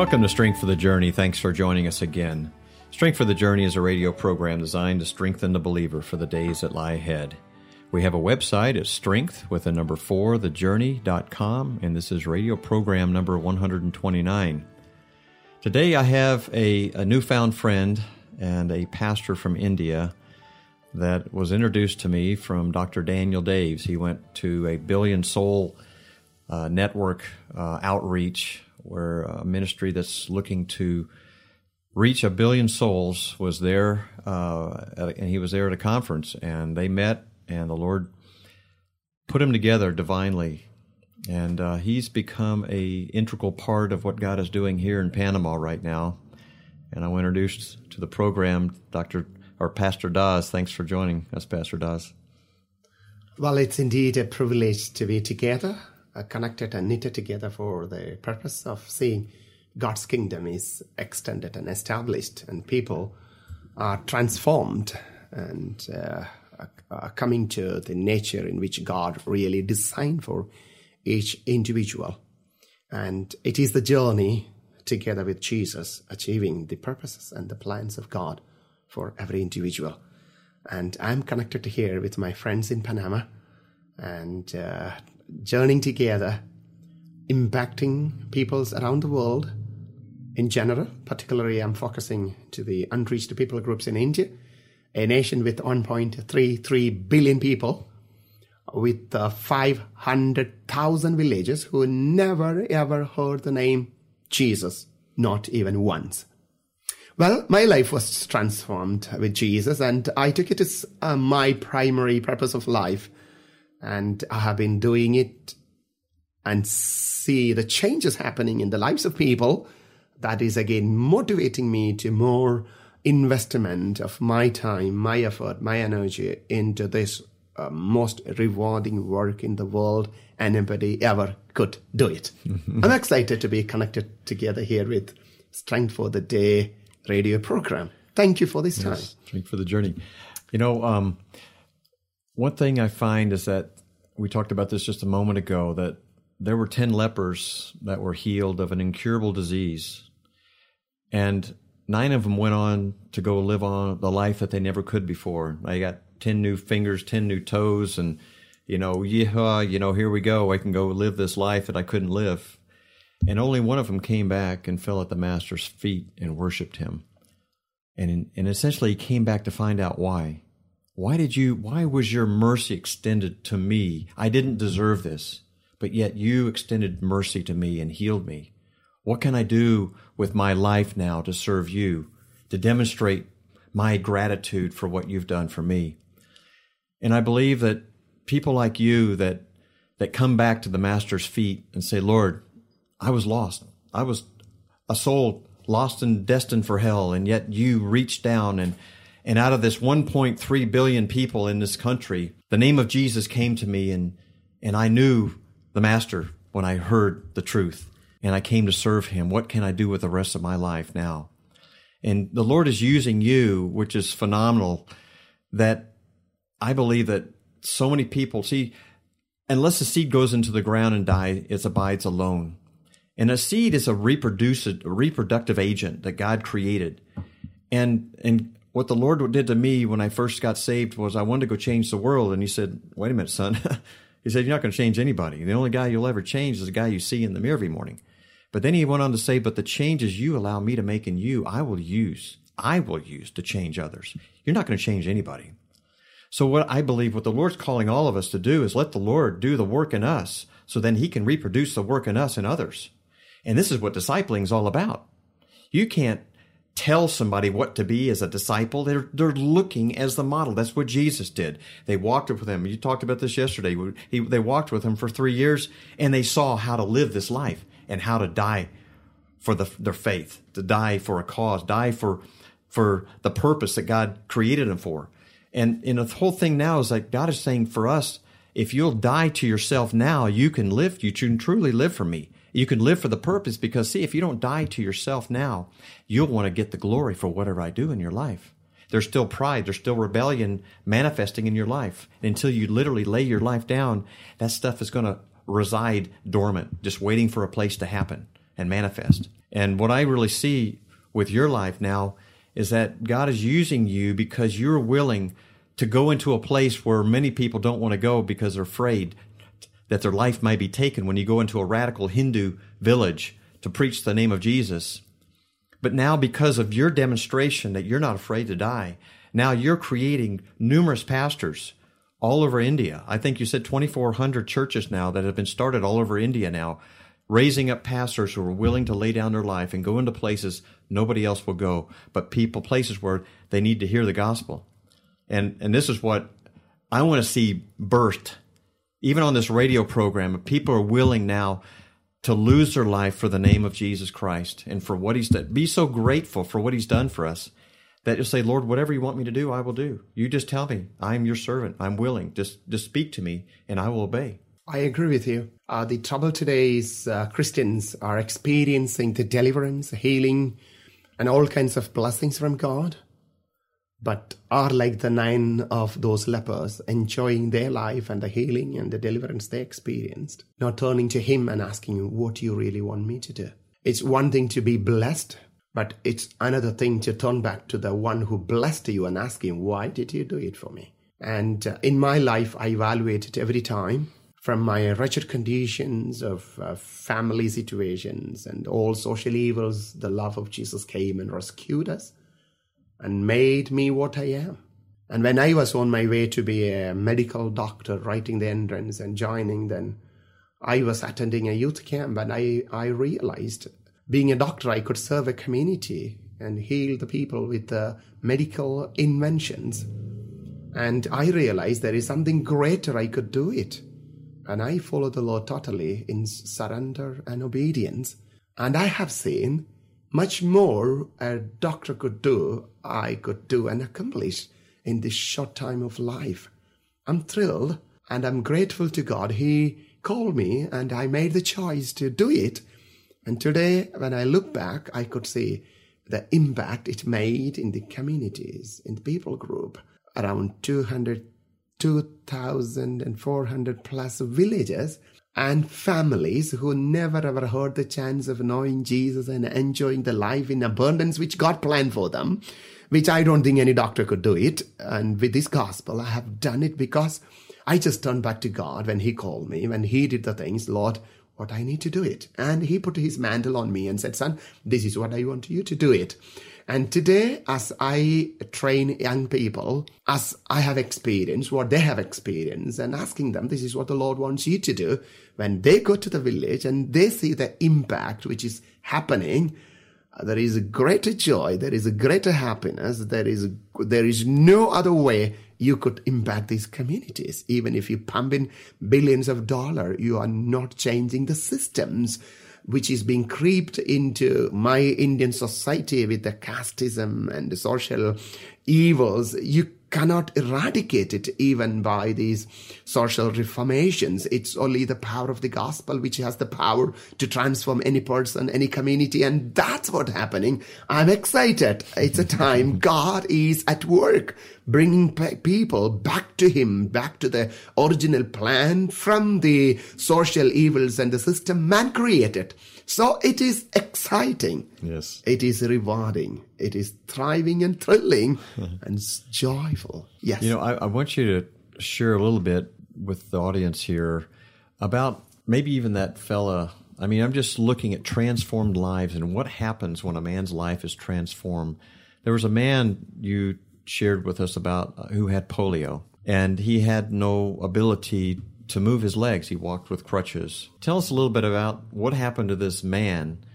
Welcome to Strength for the Journey. Thanks for joining us again. Strength for the Journey is a radio program designed to strengthen the believer for the days that lie ahead. We have a website at strength4thejourney.com, and this is radio program number 129. Today I have a newfound friend and a pastor from India that was introduced to me from Dr. Daniel Daves. He went to a Billion Soul network outreach, where a ministry that's looking to reach 1 billion souls was there, and he was there at a conference, and they met, and the Lord put him together divinely, and he's become a integral part of what God is doing here in Panama right now. And I want to introduce to the program Pastor Daz. Thanks for joining us, Pastor Daz. Well, it's indeed a privilege to be together, connected and knitted together for the purpose of seeing God's kingdom is extended and established, and people are transformed and coming to the nature in which God really designed for each individual. And it is the journey together with Jesus, achieving the purposes and the plans of God for every individual. And I'm connected here with my friends in Panama, and journeying together, impacting peoples around the world in general. Particularly, I'm focusing to the unreached people groups in India, a nation with 1.33 billion people, with 500,000 villages who never ever heard the name Jesus, not even once. Well, my life was transformed with Jesus, and I took it as my primary purpose of life. And I have been doing it and see the changes happening in the lives of people. That is, again, motivating me to more investment of my time, my effort, my energy into this most rewarding work in the world anybody ever could do it. I'm excited to be connected together here with Strength for the Day radio program. Thank you for this time. Strength for the Journey. You know, one thing I find is that we talked about this just a moment ago, that there were 10 lepers that were healed of an incurable disease, and 9 of them went on to go live on the life that they never could before. They got 10 new fingers, 10 new toes, and, here we go. I can go live this life that I couldn't live. And only one of them came back and fell at the Master's feet and worshiped him. And essentially he came back to find out why. Why was your mercy extended to me? I didn't deserve this, but yet you extended mercy to me and healed me. What can I do with my life now to serve you, to demonstrate my gratitude for what you've done for me? And I believe that people like you that come back to the Master's feet and say, Lord, I was lost. I was a soul lost and destined for hell, and yet you reached down and out of this 1.3 billion people in this country, the name of Jesus came to me, and I knew the Master when I heard the truth, and I came to serve him. What can I do with the rest of my life now? And the Lord is using you, which is phenomenal, that I believe that so many people, see, unless the seed goes into the ground and dies, it abides alone. And a seed is a reproductive agent that God created. And what the Lord did to me when I first got saved was I wanted to go change the world. And he said, wait a minute, son. He said, you're not going to change anybody. The only guy you'll ever change is the guy you see in the mirror every morning. But then he went on to say, but the changes you allow me to make in you, I will use to change others. You're not going to change anybody. So what I believe what the Lord's calling all of us to do is let the Lord do the work in us, so then he can reproduce the work in us and others. And this is what discipling is all about. You can't tell somebody what to be as a disciple. They're looking as the model. That's what Jesus did. They walked with him. You talked about this yesterday. They walked with him for 3 years, and they saw how to live this life and how to die for their faith, to die for a cause, die for the purpose that God created them for. And the whole thing now is like God is saying for us, if you'll die to yourself now, you can live. You can truly live for me. You can live for the purpose, because, see, if you don't die to yourself now, you'll want to get the glory for whatever I do in your life. There's still pride. There's still rebellion manifesting in your life. Until you literally lay your life down, that stuff is going to reside dormant, just waiting for a place to happen. and manifest. And what I really see with your life now is that God is using you because you're willing to go into a place where many people don't want to go because they're afraid that their life might be taken when you go into a radical Hindu village to preach the name of Jesus. But now, because of your demonstration that you're not afraid to die, now you're creating numerous pastors all over India. I think you said 2,400 churches now that have been started all over India now, raising up pastors who are willing to lay down their life and go into places nobody else will go, but places where they need to hear the gospel. And this is what I want to see birthed. Even on this radio program, people are willing now to lose their life for the name of Jesus Christ and for what he's done. Be so grateful for what he's done for us that you'll say, Lord, whatever you want me to do, I will do. You just tell me. I am your servant. I'm willing. Just speak to me and I will obey. I agree with you. The trouble today is Christians are experiencing the deliverance, healing, and all kinds of blessings from God, but are like the 9 of those lepers, enjoying their life and the healing and the deliverance they experienced, not turning to him and asking him, what do you really want me to do? It's one thing to be blessed, but it's another thing to turn back to the one who blessed you and ask him, why did you do it for me? And in my life, I evaluate it every time from my wretched conditions of family situations and all social evils. The love of Jesus came and rescued us and made me what I am. And when I was on my way to be a medical doctor, writing the entrance and joining, then I was attending a youth camp, and I realized, being a doctor, I could serve a community and heal the people with medical inventions. And I realized there is something greater, I could do it. And I followed the Lord totally in surrender and obedience. And I have seen much more a doctor could do, I could do and accomplish in this short time of life. I'm thrilled and I'm grateful to God. He called me and I made the choice to do it. And today, when I look back, I could see the impact it made in the communities, in the people group, around 2,400 plus villages and families who never ever heard the chance of knowing Jesus and enjoying the life in abundance which God planned for them, which I don't think any doctor could do it. And with this gospel, I have done it because I just turned back to God when he called me, when he did the things, Lord, what I need to do it. And he put his mantle on me and said, son, this is what I want you to do it. And today, as I train young people, as I have experienced what they have experienced, and asking them, this is what the Lord wants you to do, when they go to the village and they see the impact which is happening, there is a greater joy, there is a greater happiness, there is no other way you could impact these communities. Even if you pump in billions of dollars, you are not changing the systems which is being creeped into my Indian society with the casteism and the social evils. You cannot eradicate it even by these social reformations. It's only the power of the gospel which has the power to transform any person, any community, and that's what's happening. I'm excited. It's a time God is at work, bringing people back to him, back to the original plan from the social evils and the system man created. So it is exciting. Yes. It is rewarding. It is thriving and thrilling and joyful. Yes. You know, I want you to share a little bit with the audience here about maybe even that fella. I mean, I'm just looking at transformed lives and what happens when a man's life is transformed. There was a man you shared with us about who had polio, and he had no ability to move his legs. He walked with crutches. Tell us a little bit about what happened to this man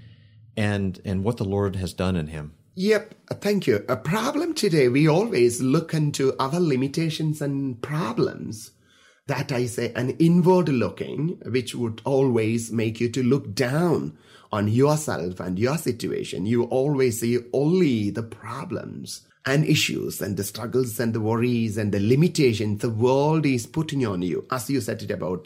and what the Lord has done in him. Yep, thank you. A problem today, we always look into other limitations and problems. That I say an inward looking, which would always make you to look down on yourself and your situation. You always see only the problems and issues and the struggles and the worries and the limitations the world is putting on you. As you said about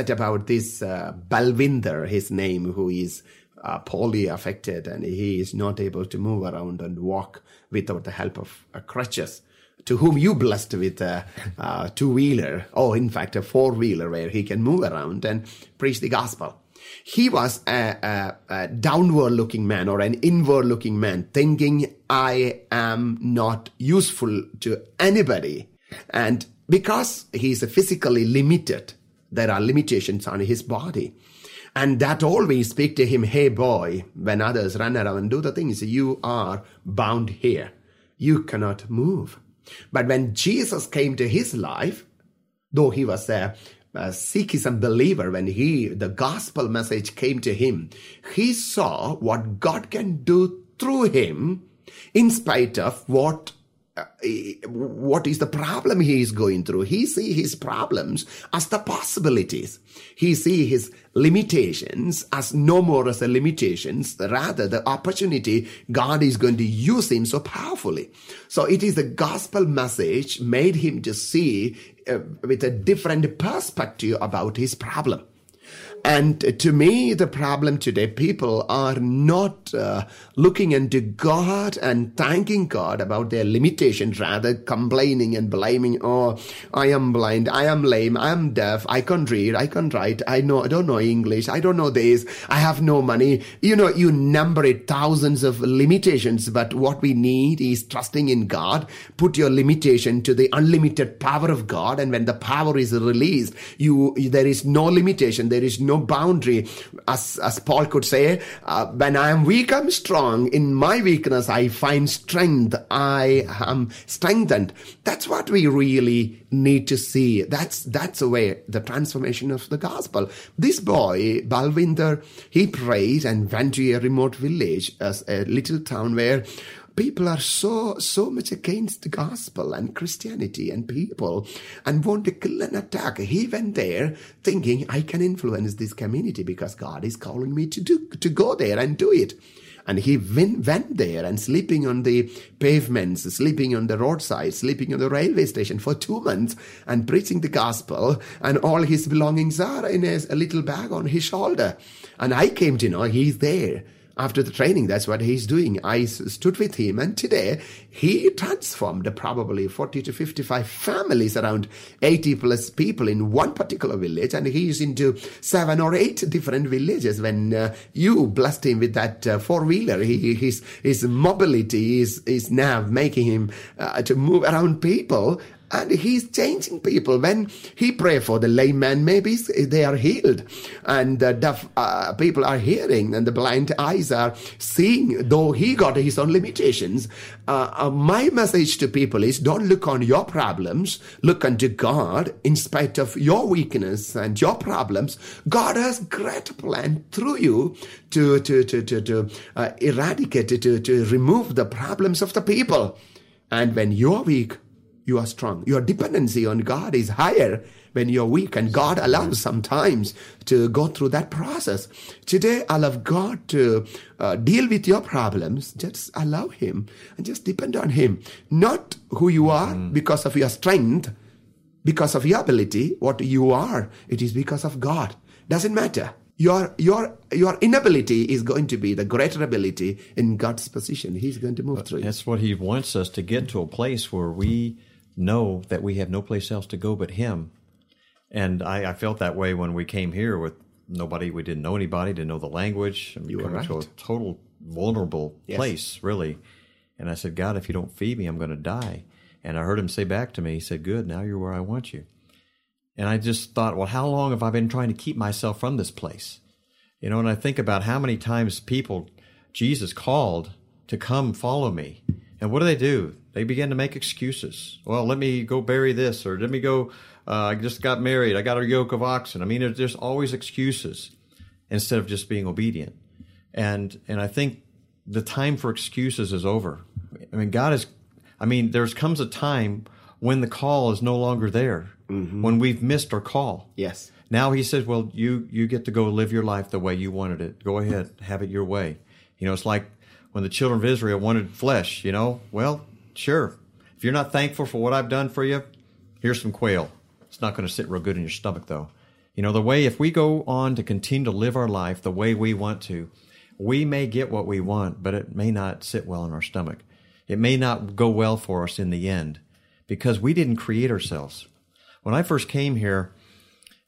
this Balwinder, his name, who is polio affected, and he is not able to move around and walk without the help of crutches, to whom you blessed with a two-wheeler, in fact a four-wheeler where he can move around and preach the gospel. He was a downward-looking man or an inward-looking man, thinking, I am not useful to anybody. And because he's physically limited, there are limitations on his body. And that always speak to him, hey boy, when others run around and do the things, you are bound here. You cannot move. But when Jesus came to his life, though he was a Sikhism believer, when the gospel message came to him, he saw what God can do through him in spite of what is the problem he is going through. He see his problems as the possibilities. He see his limitations as no more as the limitations, rather the opportunity God is going to use him so powerfully. So it is the gospel message made him to see with a different perspective about his problem. And to me, the problem today, people are not looking into God and thanking God about their limitations, rather complaining and blaming, oh, I am blind, I am lame, I am deaf, I can't read, I can't write, I don't know English, I don't know this, I have no money. You know, you number it, thousands of limitations, but what we need is trusting in God. Put your limitation to the unlimited power of God, and when the power is released, there is no limitation, there is no boundary. As Paul could say, when I am weak, I'm strong. In my weakness, I find strength. I am strengthened. That's what we really need to see. That's the way, the transformation of the gospel. This boy, Balwinder, he prayed and went to a remote village, as a little town where people are so much against the gospel and Christianity and people and want to kill and attack. He went there thinking, I can influence this community because God is calling me to go there and do it. And he went there and sleeping on the pavements, sleeping on the roadside, sleeping on the railway station for 2 months and preaching the gospel. And all his belongings are in a little bag on his shoulder. And I came to know he's there. After the training, that's what he's doing. I stood with him, and today he transformed probably 40 to 55 families, around 80 plus people in one particular village, and he's into 7 or 8 different villages. When you blessed him with that four-wheeler, his mobility is now making him to move around people. And he's changing people. When he pray for the lame man, maybe they are healed. And the deaf people are hearing. And the blind eyes are seeing, though he got his own limitations. My message to people is, don't look on your problems. Look unto God. In spite of your weakness and your problems, God has great plan through you to eradicate, to remove the problems of the people. And when you're weak, you are strong. Your dependency on God is higher when you're weak, and God allows sometimes to go through that process. Today, allow God to deal with your problems. Just allow Him and just depend on Him. Not who you are because of your strength, because of your ability, what you are. It is because of God. Doesn't matter. Your inability is going to be the greater ability in God's position. He's going to move through you. That's what He wants us to get to, a place where we know that we have no place else to go but Him. And I felt that way when we came here with nobody. We didn't know anybody, didn't know the language. And you were right. To a total vulnerable place, really. And I said, God, if you don't feed me, I'm going to die. And I heard Him say back to me, He said, good, now you're where I want you. And I just thought, well, how long have I been trying to keep myself from this place? You know, and I think about how many times Jesus called to come follow me. And what do? They begin to make excuses. Well, let me go bury this, or let me go, I just got married, I got a yoke of oxen. I mean, there's always excuses instead of just being obedient. And I think the time for excuses is over. I mean, there comes a time when the call is no longer there, when we've missed our call. Yes. Now He says, well, you get to go live your life the way you wanted it. Go ahead, have it your way. You know, it's like when the children of Israel wanted flesh, well, sure. If you're not thankful for what I've done for you, here's some quail. It's not going to sit real good in your stomach, though. If we go on to continue to live our life the way we want to, we may get what we want, but it may not sit well in our stomach. It may not go well for us in the end because we didn't create ourselves. When I first came here,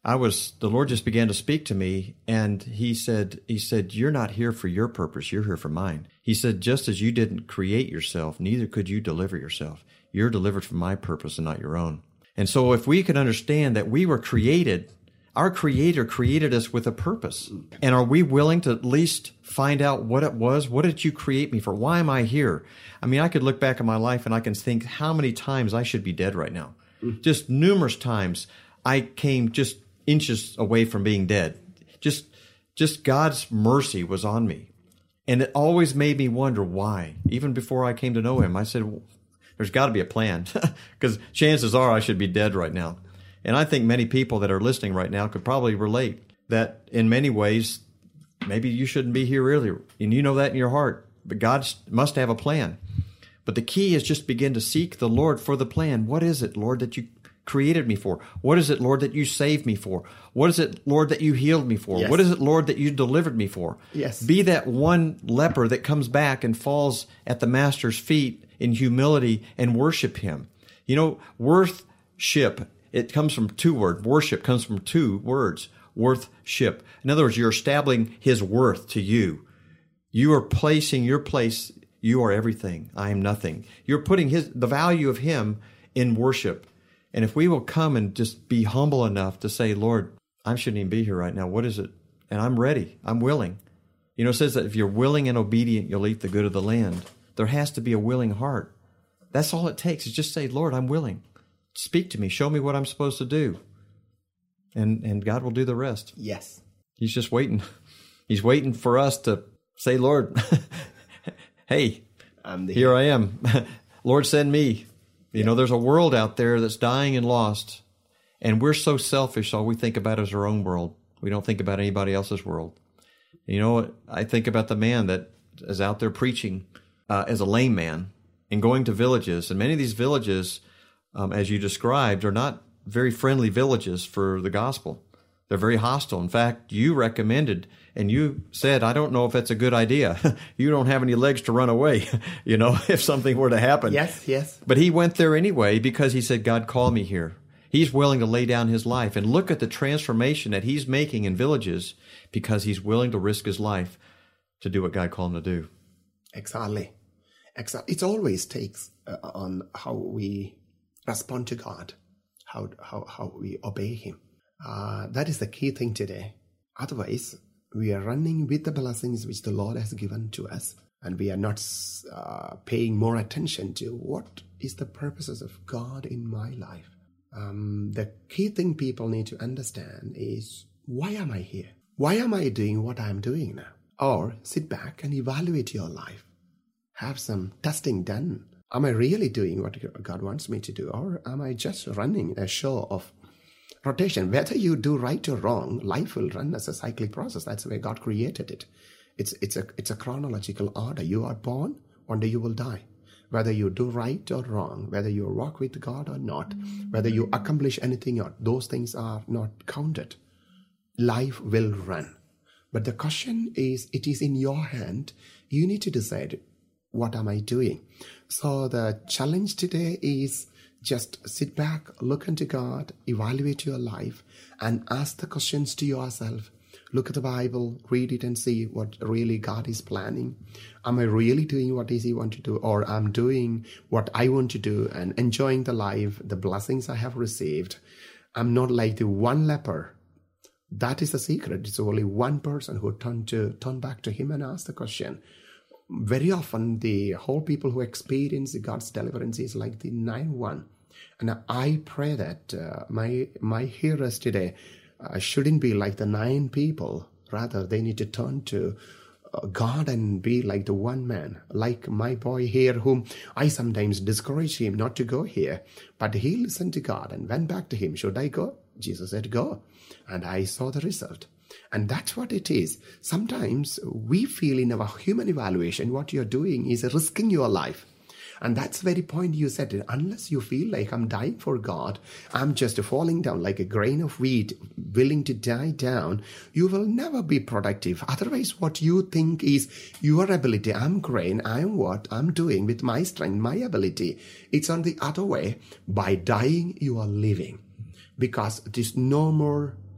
the Lord just began to speak to me, and he said, you're not here for your purpose, you're here for mine. He said, just as you didn't create yourself, neither could you deliver yourself. You're delivered for my purpose and not your own. And so if we could understand that we were created, our Creator created us with a purpose. And are we willing to at least find out what it was? What did you create me for? Why am I here? I mean, I could look back at my life and I can think how many times I should be dead right now. Just numerous times I came just inches away from being dead. Just God's mercy was on me. And it always made me wonder why. Even before I came to know him, I said, well, there's got to be a plan, because chances are I should be dead right now. And I think many people that are listening right now could probably relate that in many ways, maybe you shouldn't be here earlier. And you know that in your heart, but God must have a plan. But the key is just begin to seek the Lord for the plan. What is it, Lord, that you created me for? What is it, Lord, that you saved me for? What is it, Lord, that you healed me for? Yes. What is it, Lord, that you delivered me for? Yes. Be that one leper that comes back and falls at the Master's feet in humility and worship him. You know, worship, it comes from two words. Worship comes from two words. Worthship. In other words, you're establishing his worth to you. You are placing your place. You are everything. I am nothing. You're putting the value of him in worship. And if we will come and just be humble enough to say, Lord, I shouldn't even be here right now. What is it? And I'm ready. I'm willing. You know, it says that if you're willing and obedient, you'll eat the good of the land. There has to be a willing heart. That's all it takes is just say, Lord, I'm willing. Speak to me. Show me what I'm supposed to do. And God will do the rest. Yes. He's just waiting. He's waiting for us to say, Lord, hey, here I am. Lord, send me. You know, there's a world out there that's dying and lost. And we're so selfish, all we think about is our own world. We don't think about anybody else's world. You know, I think about the man that is out there preaching as a lame man and going to villages. And many of these villages, as you described, are not very friendly villages for the gospel. They're very hostile. In fact, you recommended and you said, I don't know if that's a good idea. You don't have any legs to run away, you know, if something were to happen. Yes. But he went there anyway because he said, God called me here. He's willing to lay down his life. And look at the transformation that he's making in villages because he's willing to risk his life to do what God called him to do. Exactly. It always takes on how we respond to God, how we obey him. That is the key thing today. Otherwise, we are running with the blessings which the Lord has given to us, and we are not paying more attention to what is the purposes of God in my life. The key thing people need to understand is, why am I here? Why am I doing what I'm doing now? Or sit back and evaluate your life. Have some testing done. Am I really doing what God wants me to do? Or am I just running a show of rotation? Whether you do right or wrong, life will run as a cyclic process. That's the way God created it. It's a chronological order. You are born, one day you will die. Whether you do right or wrong, whether you walk with God or not, whether you accomplish anything or not, those things are not counted. Life will run. But the question is, it is in your hand. You need to decide, what am I doing? So the challenge today is just sit back, look into God, evaluate your life, and ask the questions to yourself. Look at the Bible, read it and see what really God is planning. Am I really doing what He wants to do? Or I'm doing what I want to do and enjoying the life, the blessings I have received. I'm not like the one leper. That is the secret. It's only one person who turned back to Him and asked the question. Very often, the whole people who experience God's deliverance is like the 9-1. And I pray that my hearers today shouldn't be like the 9 people. Rather, they need to turn to God and be like the one man. Like my boy here, whom I sometimes discourage him not to go here. But he listened to God and went back to Him. Should I go? Jesus said, go. And I saw the result. And that's what it is. Sometimes we feel in our human evaluation, what you're doing is risking your life. And that's the very point you said. Unless you feel like I'm dying for God, I'm just falling down like a grain of wheat, willing to die down, you will never be productive. Otherwise, what you think is your ability. I'm grain, I'm what I'm doing with my strength, my ability. It's on the other way. By dying, you are living. Because there's no more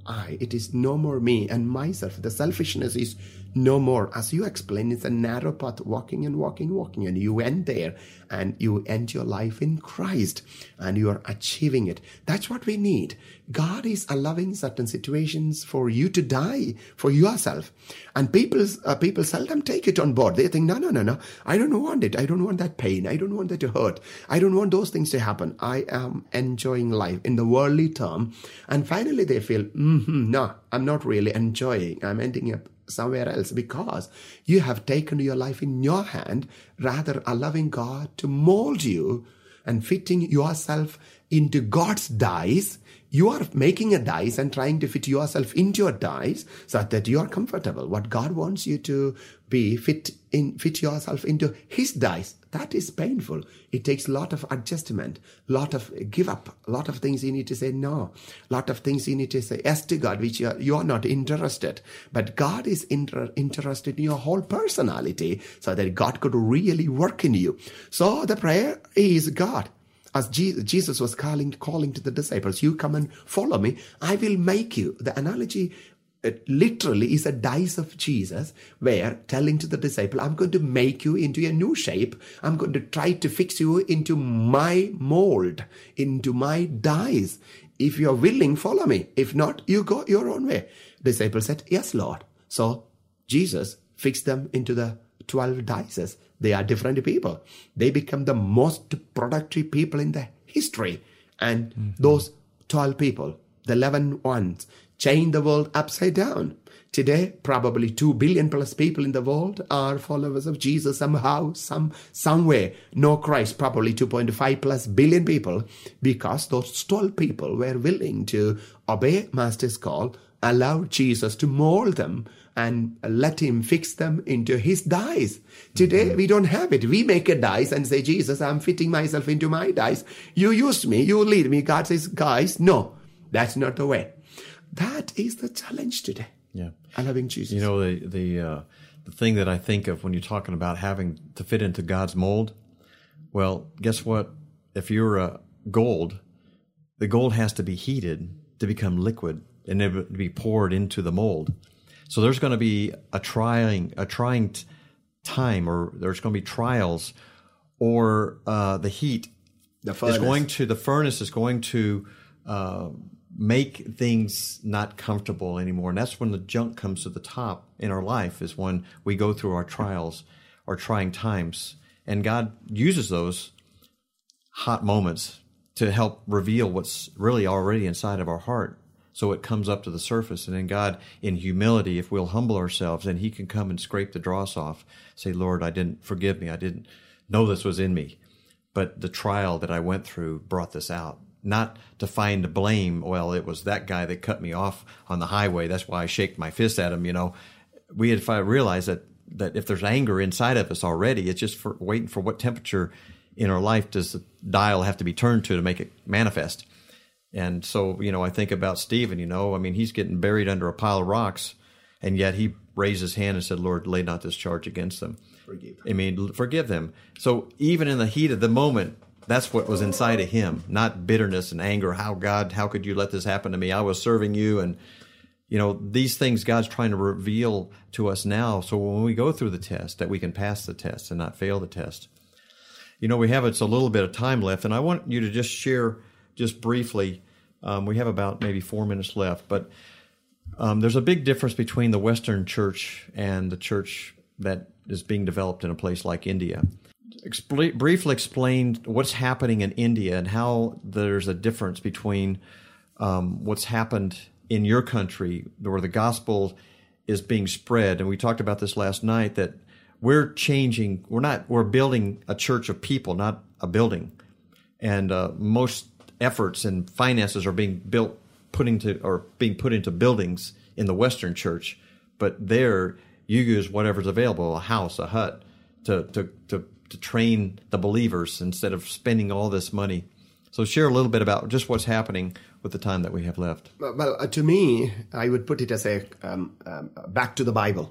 I. It is no more me and myself. The selfishness is no more. As you explained, it's a narrow path, walking, and you end there and you end your life in Christ and you are achieving it. That's what we need. God is allowing certain situations for you to die for yourself. And people seldom take it on board. They think, no. I don't want it. I don't want that pain. I don't want that to hurt. I don't want those things to happen. I am enjoying life in the worldly term. And finally they feel, no, I'm not really enjoying. I'm ending up somewhere else, because you have taken your life in your hand, rather allowing God to mold you and fitting yourself into God's dice. You are making a dice and trying to fit yourself into your dice so that you are comfortable. What God wants you to be, fit yourself into His dice. That is painful. It takes a lot of adjustment, lot of give up, a lot of things you need to say no, a lot of things you need to say yes to God, which you are not interested. But God is interested in your whole personality so that God could really work in you. So the prayer is, God, as Jesus was calling to the disciples, you come and follow me. I will make you. The analogy literally is a dice of Jesus, where telling to the disciple, I'm going to make you into a new shape. I'm going to try to fix you into my mold, into my dice. If you're willing, follow me. If not, you go your own way. Disciples said, yes, Lord. So Jesus fixed them into the 12 dices. They are different people. They become the most productive people in the history. And those 12 people, the 11 ones, changed the world upside down. Today, probably 2 billion plus people in the world are followers of Jesus somehow, somewhere. Know Christ, probably 2.5 plus billion people, because those 12 people were willing to obey Master's call, allow Jesus to mold them, and let Him fix them into His dice. Today, we don't have it. We make a dice and say, Jesus, I'm fitting myself into my dice. You used me. You lead me. God says, guys, no, that's not the way. That is the challenge today. Yeah. Allowing Jesus. You know, the thing that I think of when you're talking about having to fit into God's mold, well, guess what? If you're gold, the gold has to be heated to become liquid and then to be poured into the mold. So there's going to be a trying time, or there's going to be trials, or the heat the furnace is going to make things not comfortable anymore. And that's when the junk comes to the top in our life, is when we go through our trials, our trying times. And God uses those hot moments to help reveal what's really already inside of our heart. So it comes up to the surface. And then God, in humility, if we'll humble ourselves, then He can come and scrape the dross off. Say, Lord, forgive me. I didn't know this was in me. But the trial that I went through brought this out. Not to find the blame. Well, it was that guy that cut me off on the highway. That's why I shaked my fist at him. You know, we had realized that if there's anger inside of us already, it's just waiting for what temperature in our life does the dial have to be turned to make it manifest. And so, you know, I think about Stephen, he's getting buried under a pile of rocks, and yet he raised his hand and said, Lord, lay not this charge against them. Forgive them. So even in the heat of the moment, that's what was inside of him, not bitterness and anger. How could you let this happen to me? I was serving you. And, these things God's trying to reveal to us now. So when we go through the test, that we can pass the test and not fail the test. It's a little bit of time left, and I want you to just share just briefly. We have about maybe 4 minutes left, but there's a big difference between the Western church and the church that is being developed in a place like India. Briefly explain what's happening in India and how there's a difference between what's happened in your country, where the gospel is being spread. And we talked about this last night, that we're changing. We're building a church of people, not a building. And most efforts and finances are being put into buildings in the Western church, but there you use whatever's available, a house, a hut, to train the believers instead of spending all this money. So share a little bit about just what's happening with the time that we have left. Well, to me, I would put it as a back to the Bible.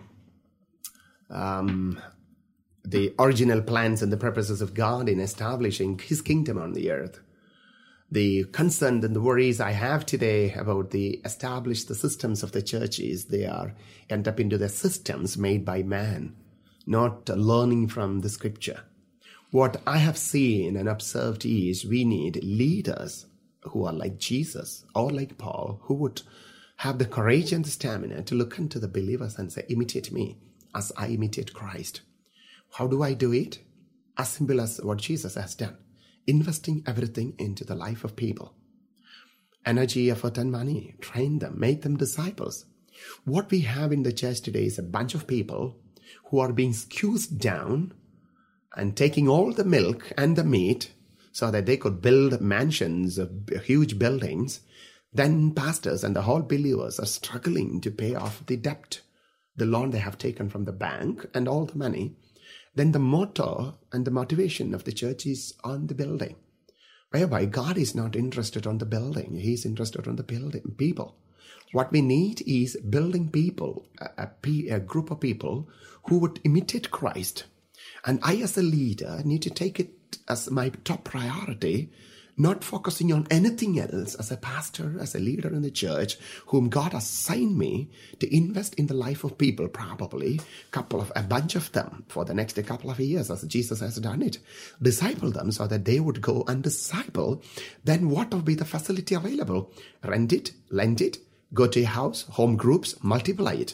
The original plans and the purposes of God in establishing His kingdom on the earth. The concern and the worries I have today about the systems of the churches, they end up into the systems made by man, not learning from the scripture. What I have seen and observed is we need leaders who are like Jesus or like Paul, who would have the courage and the stamina to look into the believers and say, imitate me as I imitate Christ. How do I do it? As simple as what Jesus has done. Investing everything into the life of people. Energy, effort, and money. Train them. Make them disciples. What we have in the church today is a bunch of people who are being squeezed down and taking all the milk and the meat so that they could build mansions, huge buildings. Then pastors and the whole believers are struggling to pay off the debt, the loan they have taken from the bank and all the money. Then the motto and the motivation of the church is on the building, whereby God is not interested on the building. He's interested on the building people. What we need is building people, a group of people who would imitate Christ. And I, as a leader, need to take it as my top priority, not focusing on anything else as a pastor, as a leader in the church, whom God assigned me to invest in the life of people, probably a bunch of them for the next couple of years, as Jesus has done it. Disciple them so that they would go and disciple. Then what will be the facility available? Rent it, lend it, go to a house, home groups, multiply it.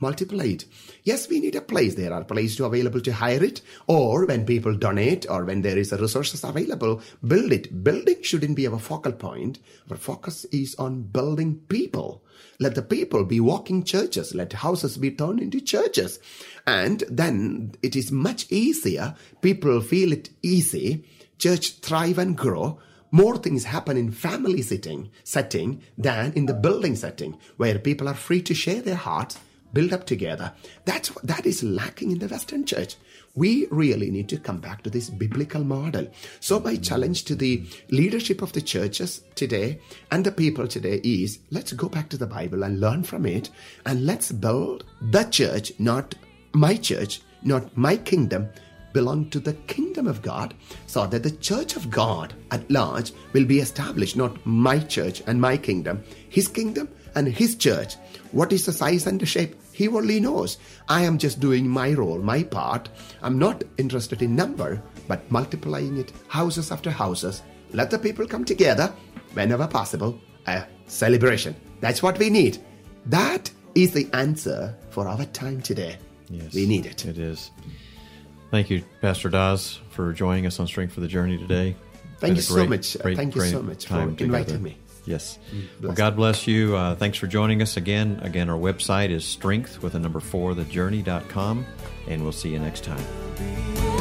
Yes, we need a place. There are places available to hire it, or when people donate, or when there is a resources available, build it. Building shouldn't be our focal point. Our focus is on building people. Let the people be walking churches. Let houses be turned into churches. And then it is much easier. People feel it easy. Church thrive and grow. More things happen in family setting than in the building setting, where people are free to share their hearts, build up together. That is lacking in the Western church. We really need to come back to this biblical model. So my challenge to the leadership of the churches today and the people today is, let's go back to the Bible and learn from it, and let's build the church, not my kingdom, belong to the kingdom of God, so that the church of God at large will be established, not my church and my kingdom, his kingdom and his church. What is the size and the shape? He only knows. I am just doing my role, my part. I'm not interested in number, but multiplying it, houses after houses. Let the people come together whenever possible. A celebration. That's what we need. That is the answer for our time today. Yes, we need it. It is. Thank you, Pastor Daz, for joining us on Strength for the Journey today. Thank you so much. Thank you so much for inviting me. Yes. Well, God bless you. Thanks for joining us again. Again, our website is strength4thejourney.com, and we'll see you next time.